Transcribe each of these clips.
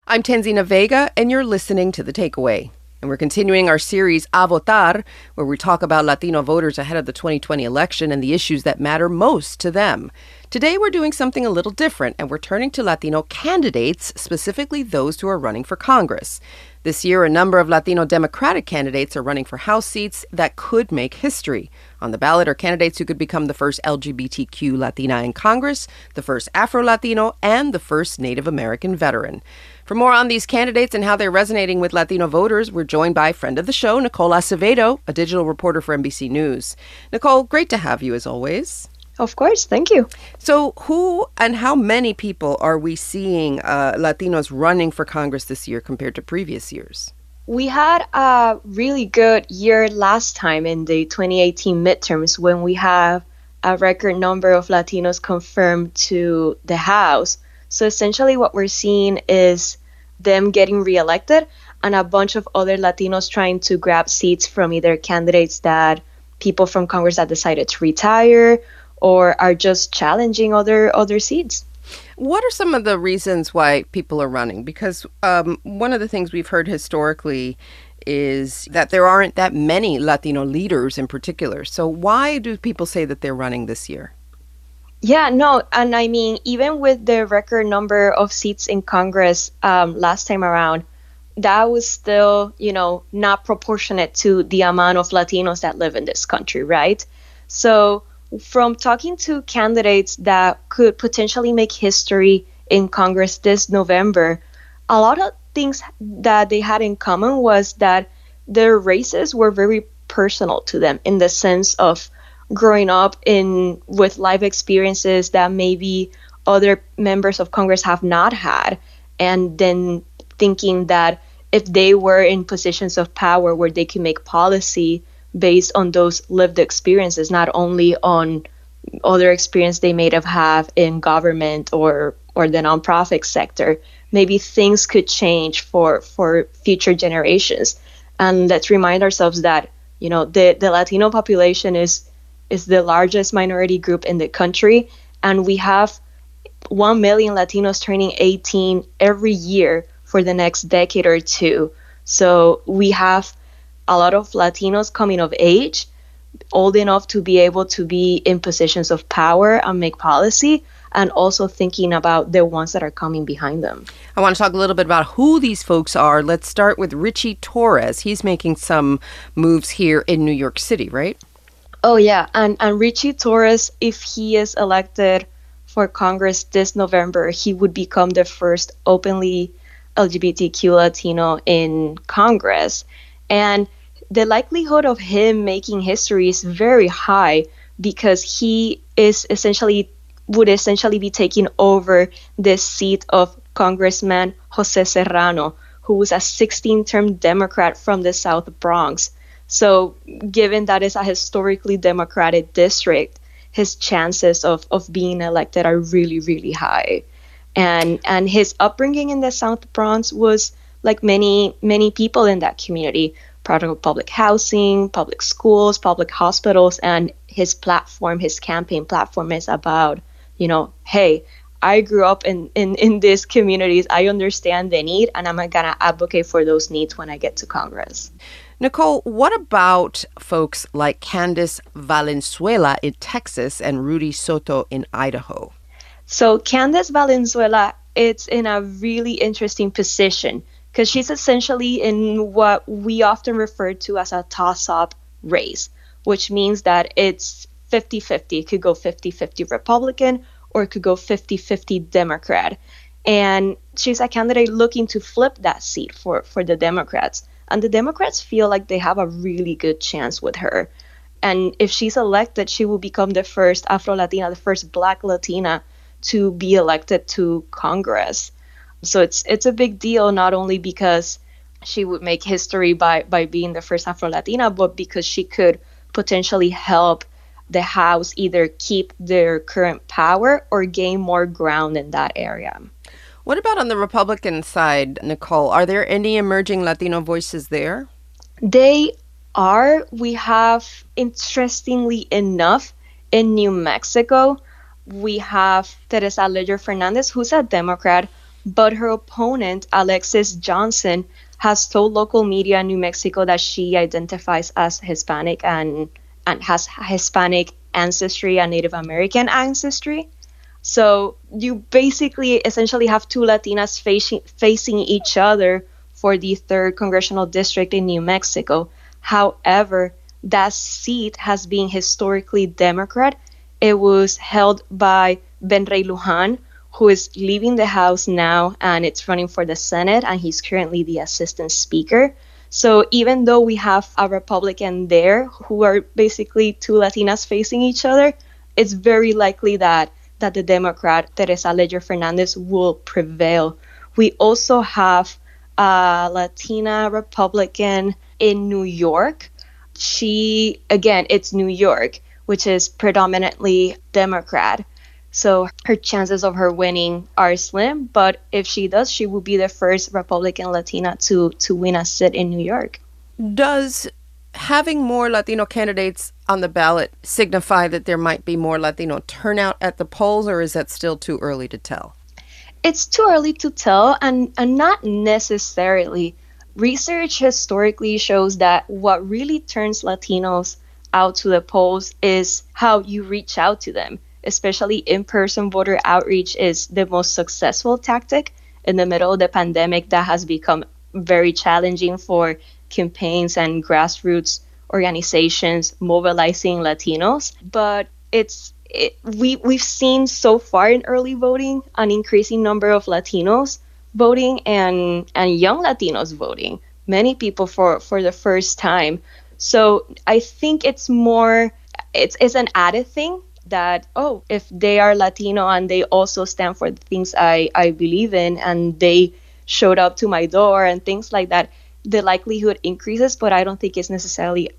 I'm Tenzina Vega, and you're listening to The Takeaway. And we're continuing our series A Votar, where we talk about Latino voters ahead of the 2020 election and the issues that matter most to them. Today, we're doing something a little different, and we're turning to Latino candidates, specifically those who are running for Congress. This year, a number of Latino Democratic candidates are running for House seats that could make history. On the ballot are candidates who could become the first LGBTQ Latina in Congress, the first Afro-Latino, and the first Native American veteran. For more on these candidates and how they're resonating with Latino voters, we're joined by friend of the show, Nicole Acevedo, a digital reporter for NBC News. Nicole, great to have you as always. Of course. Thank you. So who and how many people are we seeing Latinos running for Congress this year compared to previous years? We had a really good year last time in the 2018 midterms when we have a record number of Latinos confirmed to the House. So essentially what we're seeing is them getting reelected and a bunch of other Latinos trying to grab seats from either candidates that people from Congress that decided to retire or are just challenging other seats. What are some of the reasons why people are running? Because one of the things we've heard historically is that there aren't that many Latino leaders in particular. So why do people say that they're running this year? Yeah, no, and I mean, even with the record number of seats in Congress last time around, that was still, not proportionate to the amount of Latinos that live in this country, right? So from talking to candidates that could potentially make history in Congress this November, a lot of things that they had in common was that their races were very personal to them in the sense of growing up with life experiences that maybe other members of Congress have not had, and then thinking that if they were in positions of power where they can make policy based on those lived experiences, not only on other experience they may have had in government or the nonprofit sector, maybe things could change for future generations. And let's remind ourselves that, the Latino population is the largest minority group in the country, and we have 1 million Latinos turning 18 every year for the next decade or two. So we have a lot of Latinos coming of age, old enough to be able to be in positions of power and make policy, and also thinking about the ones that are coming behind them. I want to talk a little bit about who these folks are. Let's start with Richie Torres. He's making some moves here in New York City, right? Oh, yeah. And Richie Torres, if he is elected for Congress this November, he would become the first openly LGBTQ Latino in Congress. And the likelihood of him making history is very high because he would essentially be taking over this seat of Congressman Jose Serrano, who was a 16-term Democrat from the South Bronx. So given that it's a historically Democratic district, his chances of being elected are really, really high. And his upbringing in the South Bronx was like many, many people in that community, product of public housing, public schools, public hospitals, and his campaign platform is about, hey, I grew up in these communities, I understand the need, and I'm gonna advocate for those needs when I get to Congress. Nicole, what about folks like Candice Valenzuela in Texas and Rudy Soto in Idaho? So Candice Valenzuela, it's in a really interesting position because she's essentially in what we often refer to as a toss-up race, which means that it's 50-50. It could go 50-50 Republican or it could go 50-50 Democrat. And she's a candidate looking to flip that seat for the Democrats. And the Democrats feel like they have a really good chance with her. And if she's elected, she will become the first Afro-Latina, the first Black Latina to be elected to Congress. So it's a big deal, not only because she would make history by being the first Afro-Latina, but because she could potentially help the House either keep their current power or gain more ground in that area. What about on the Republican side, Nicole? Are there any emerging Latino voices there? They are. We have, interestingly enough, in New Mexico, we have Teresa Leger Fernandez, who's a Democrat, But her opponent, Alexis Johnson, has told local media in New Mexico that she identifies as Hispanic and has Hispanic ancestry and Native American ancestry. So you basically essentially have two Latinas facing each other for the 3rd congressional district in New Mexico. However, that seat has been historically Democrat. It was held by Ben Ray Lujan, who is leaving the House now, and it's running for the Senate, and he's currently the assistant speaker. So even though we have a Republican there who are basically two Latinas facing each other, it's very likely that the Democrat, Teresa Leger Fernandez, will prevail. We also have a Latina Republican in New York. It's New York, which is predominantly Democrat. So her chances of her winning are slim, but if she does, she will be the first Republican Latina to win a seat in New York. Does having more Latino candidates on the ballot signify that there might be more Latino turnout at the polls, or is that still too early to tell? It's too early to tell, and not necessarily. Research historically shows that what really turns Latinos out to the polls is how you reach out to them. Especially in-person voter outreach is the most successful tactic in the middle of the pandemic that has become very challenging for campaigns and grassroots organizations mobilizing Latinos. But we've seen so far in early voting an increasing number of Latinos voting and young Latinos voting, many people for the first time. So I think it's an added thing that, if they are Latino and they also stand for the things I believe in and they showed up to my door and things like that, the likelihood increases. But I don't think there's necessarily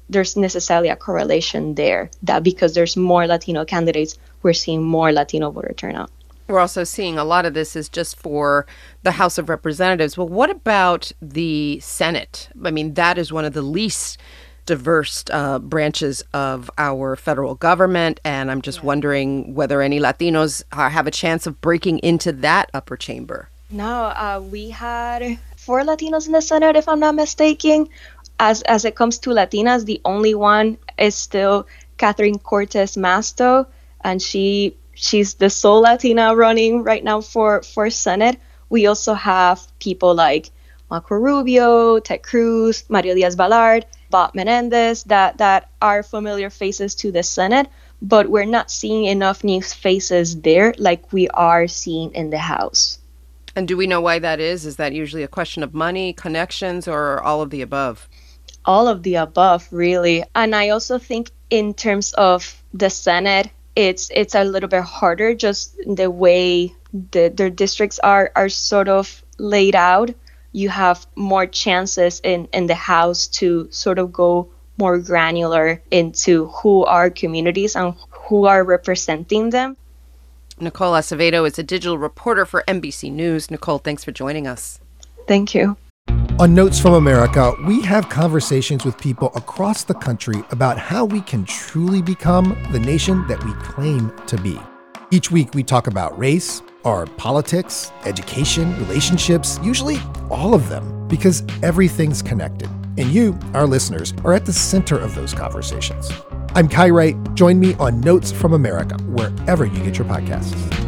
a correlation there, that because there's more Latino candidates, we're seeing more Latino voter turnout. We're also seeing a lot of this is just for the House of Representatives. Well, what about the Senate? I mean, that is one of the least diverse branches of our federal government, and I'm just wondering whether any Latinos have a chance of breaking into that upper chamber. No, we had 4 Latinos in the Senate, if I'm not mistaken. As it comes to Latinas, the only one is still Catherine Cortez Masto, and she's the sole Latina running right now for Senate. We also have people like Marco Rubio, Ted Cruz, Mario Diaz-Balart, Bob Menendez that are familiar faces to the Senate, but we're not seeing enough new faces there like we are seeing in the House. And do we know why that is? Is that usually a question of money, connections, or all of the above? All of the above, really. And I also think in terms of the Senate, it's a little bit harder, just the way their districts are sort of laid out. You have more chances in the House to sort of go more granular into who are communities and who are representing them. Nicole Acevedo is a digital reporter for NBC News. Nicole, thanks for joining us. Thank you. On Notes from America, we have conversations with people across the country about how we can truly become the nation that we claim to be. Each week, we talk about race, our politics, education, relationships, usually all of them, because everything's connected. And you, our listeners, are at the center of those conversations. I'm Kai Wright. Join me on Notes from America, wherever you get your podcasts.